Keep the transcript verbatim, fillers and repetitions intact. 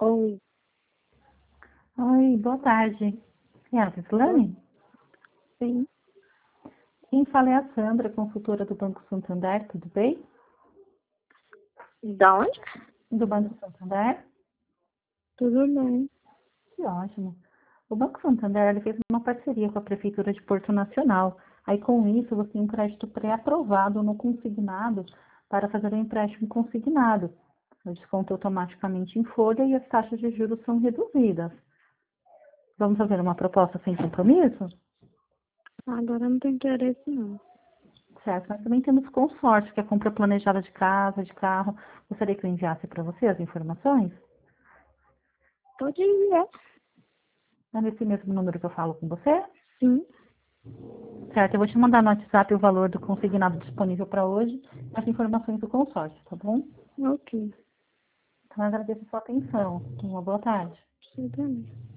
Oi, Oi, boa tarde. É a Vislane? sim. Quem fala é a Sandra, consultora do Banco Santander, tudo bem? Da onde? Do Banco Santander? Tudo bem. Que ótimo. O Banco Santander ele fez uma parceria com a Prefeitura de Porto Nacional. Aí, com isso, você tem um crédito pré-aprovado no consignado para fazer um empréstimo consignado. O desconto automaticamente em folha e as taxas de juros são reduzidas. Vamos fazer uma proposta sem compromisso? Agora não tem interesse, não. Certo, nós também temos consórcio, que é a compra planejada de casa, de carro. Gostaria que eu enviasse para você as informações? Pode enviar. É nesse mesmo número que eu falo com você? Sim. Certo, eu vou te mandar no WhatsApp o valor do consignado disponível para hoje, as informações do consórcio, tá bom? Ok. Então, eu agradeço a sua atenção. Uma boa tarde. Você também.